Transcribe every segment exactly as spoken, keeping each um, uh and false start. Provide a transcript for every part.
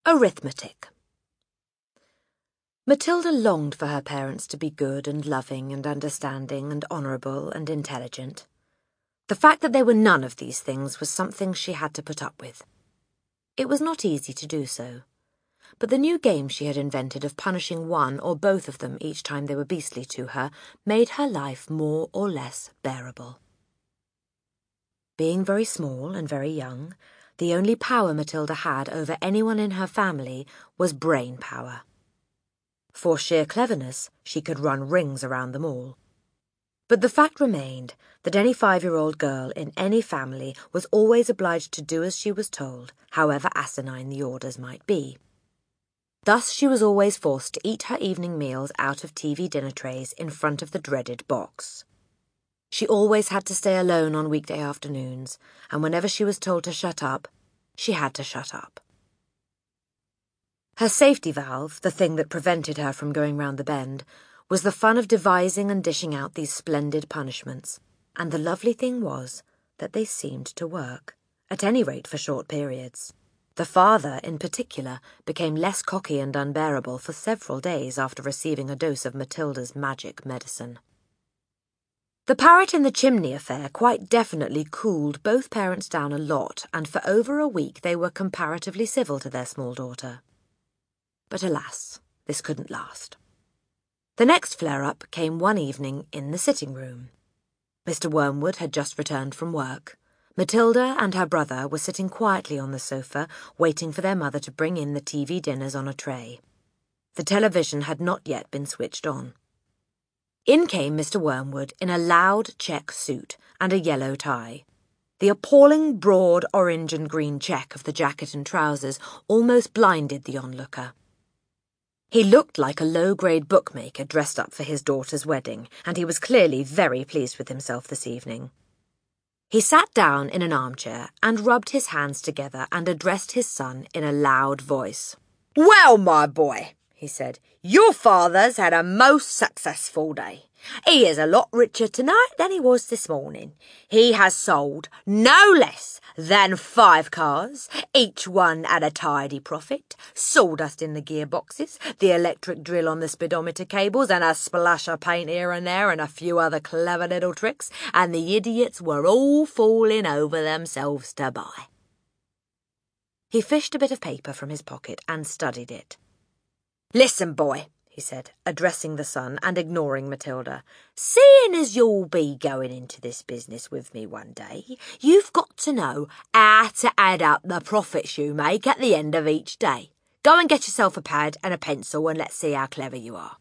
Arithmetic. Matilda longed for her parents to be good and loving and understanding and honourable and intelligent. The fact that they were none of these things was something she had to put up with. It was not easy to do so, but the new game she had invented of punishing one or both of them each time they were beastly to her made her life more or less bearable. Being very small and very young, the only power Matilda had over anyone in her family was brain power. For sheer cleverness, she could run rings around them all. But the fact remained that any five-year-old girl in any family was always obliged to do as she was told, however asinine the orders might be. Thus she was always forced to eat her evening meals out of T V dinner trays in front of the dreaded box. She always had to stay alone on weekday afternoons, and whenever she was told to shut up, she had to shut up. Her safety valve, the thing that prevented her from going round the bend, was the fun of devising and dishing out these splendid punishments, and the lovely thing was that they seemed to work, at any rate for short periods. The father, in particular, became less cocky and unbearable for several days after receiving a dose of Matilda's magic medicine. The parrot in the chimney affair quite definitely cooled both parents down a lot, and for over a week they were comparatively civil to their small daughter. But alas, this couldn't last. The next flare-up came one evening in the sitting room. Mister Wormwood had just returned from work. Matilda and her brother were sitting quietly on the sofa, waiting for their mother to bring in the T V dinners on a tray. The television had not yet been switched on. In came Mister Wormwood in a loud check suit and a yellow tie. The appalling broad orange and green check of the jacket and trousers almost blinded the onlooker. He looked like a low-grade bookmaker dressed up for his daughter's wedding, and he was clearly very pleased with himself this evening. He sat down in an armchair and rubbed his hands together and addressed his son in a loud voice. "Well, my boy," he said, "your father's had a most successful day. He is a lot richer tonight than he was this morning. He has sold no less than five cars, each one at a tidy profit, sawdust in the gearboxes, the electric drill on the speedometer cables, and a splash of paint here and there, and a few other clever little tricks, and the idiots were all falling over themselves to buy." He fished a bit of paper from his pocket and studied it. "Listen, boy," he said, addressing the son and ignoring Matilda. "Seeing as you'll be going into this business with me one day, you've got to know how to add up the profits you make at the end of each day. Go and get yourself a pad and a pencil and let's see how clever you are."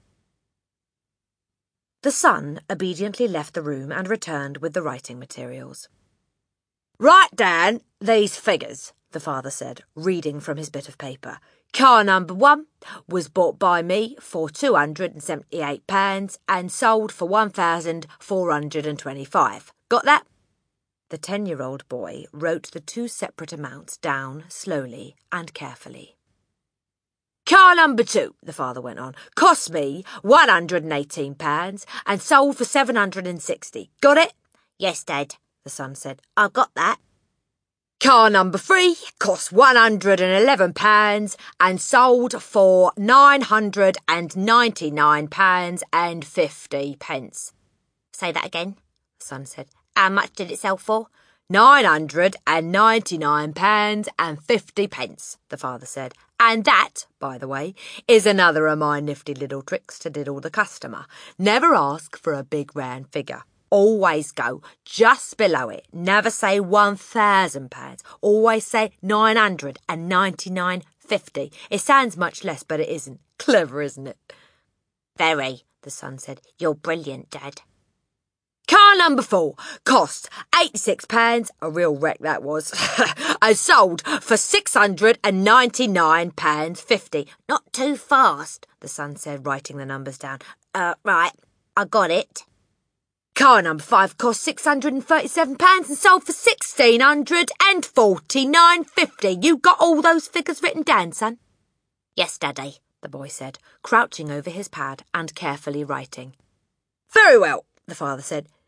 The son obediently left the room and returned with the writing materials. "Write down these figures," the father said, reading from his bit of paper. "Car number one was bought by me for two hundred and seventy-eight pounds and sold for one thousand four hundred and twenty-five. Got that?" The ten-year-old boy wrote the two separate amounts down slowly and carefully. "Car number two," the father went on, "cost me one hundred and eighteen pounds and sold for seven hundred and sixty. Got it?" "Yes, Dad," the son said. "I've got that." "Car number three cost one hundred and eleven pounds and sold for nine hundred and ninety-nine pounds and fifty pence." "Say that again," the son said. "How much did it sell for?" Nine hundred and ninety-nine pounds and fifty pence, the father said. "And that, by the way, is another of my nifty little tricks to diddle the customer. Never ask for a big round figure. Always go just below it. Never say one thousand pounds. Always say nine hundred and ninety-nine fifty. It sounds much less, but it isn't. Clever, isn't it?" "Very," the son said. "You're brilliant, Dad." "Car number four cost eighty-six pounds, a real wreck that was, and sold for six hundred and ninety-nine pounds fifty. "Not too fast," the son said, writing the numbers down. Uh, right, I got it. "Car number five cost six hundred and thirty-seven pounds and sold for sixteen hundred and forty-nine fifty. You got all those figures written down, son?" "Yes, Daddy," the boy said, crouching over his pad and carefully writing. "Very well," the father said.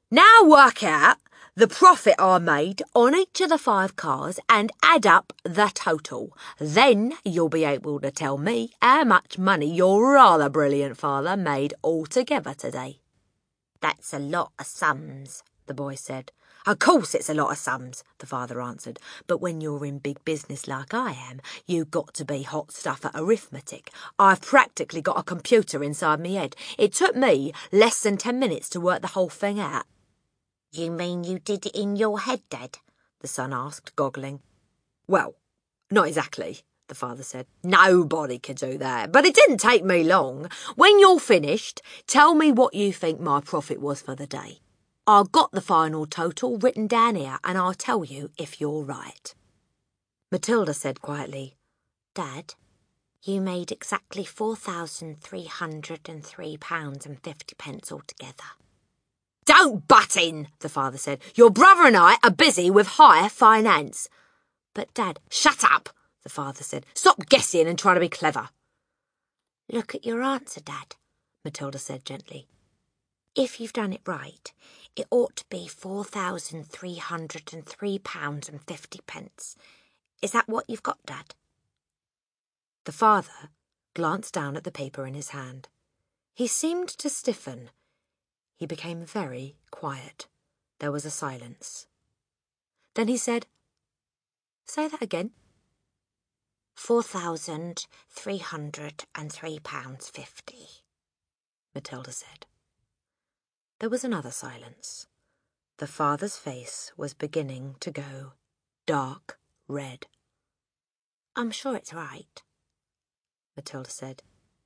Now work out the profit I made on each of the five cars and add up the total. Then you'll be able to tell me how much money your rather brilliant father made altogether today." "That's a lot of sums," the boy said. "Of course it's a lot of sums," the father answered. "But when you're in big business like I am, you've got to be hot stuff at arithmetic. I've practically got a computer inside me head. It took me less than ten minutes to work the whole thing out." "You mean you did it in your head, Dad?" the son asked, goggling. "Well, not exactly," the father said. "Nobody could do that, but it didn't take me long. When you're finished, tell me what you think my profit was for the day. I've got the final total written down here, and I'll tell you if you're right." Matilda said quietly, "Dad, you made exactly four thousand three hundred and three pounds and fifty pence altogether." "Don't butt in," the father said. "Your brother and I are busy with higher finance." "But, Dad—" "Shut up," the father said. "Stop guessing and try to be clever." "Look at your answer, Dad," Matilda said gently. "If you've done it right, it ought to be four thousand three hundred and three pounds and fifty pence. Is that what you've got, Dad?" The father glanced down at the paper in his hand. He seemed to stiffen. He became very quiet. There was a silence. Then he said, "Say that again." Four thousand three hundred and three pounds fifty, Matilda said. There was another silence. The father's face was beginning to go dark red. "I'm sure it's right," Matilda said.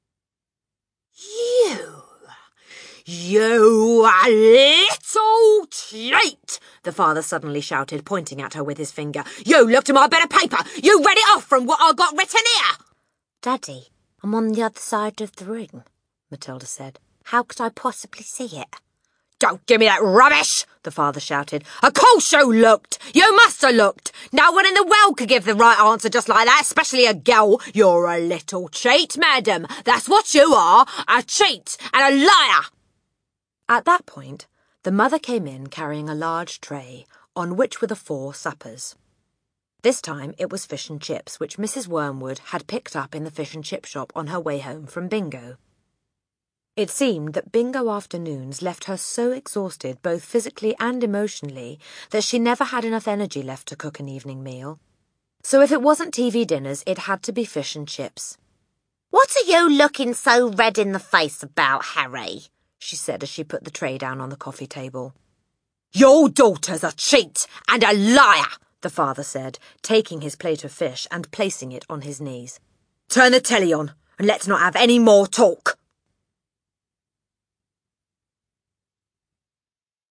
"You! You little cheat!" the father suddenly shouted, pointing at her with his finger. "You looked at my bit of paper! You read it off from what I got written here!" "Daddy, I'm on the other side of the ring," Matilda said. "How could I possibly see it?" "Don't give me that rubbish!" the father shouted. "Of course you looked! You must have looked! No one in the world could give the right answer just like that, especially a girl. You're a little cheat, madam. That's what you are, a cheat and a liar!" At that point, the mother came in carrying a large tray, on which were the four suppers. This time it was fish and chips, which Missus Wormwood had picked up in the fish and chip shop on her way home from bingo. It seemed that bingo afternoons left her so exhausted, both physically and emotionally, that she never had enough energy left to cook an evening meal. So if it wasn't T V dinners, it had to be fish and chips. "What are you looking so red in the face about, Harry?" she said as she put the tray down on the coffee table. "Your daughter's a cheat and a liar," the father said, taking his plate of fish and placing it on his knees. "Turn the telly on, and let's not have any more talk."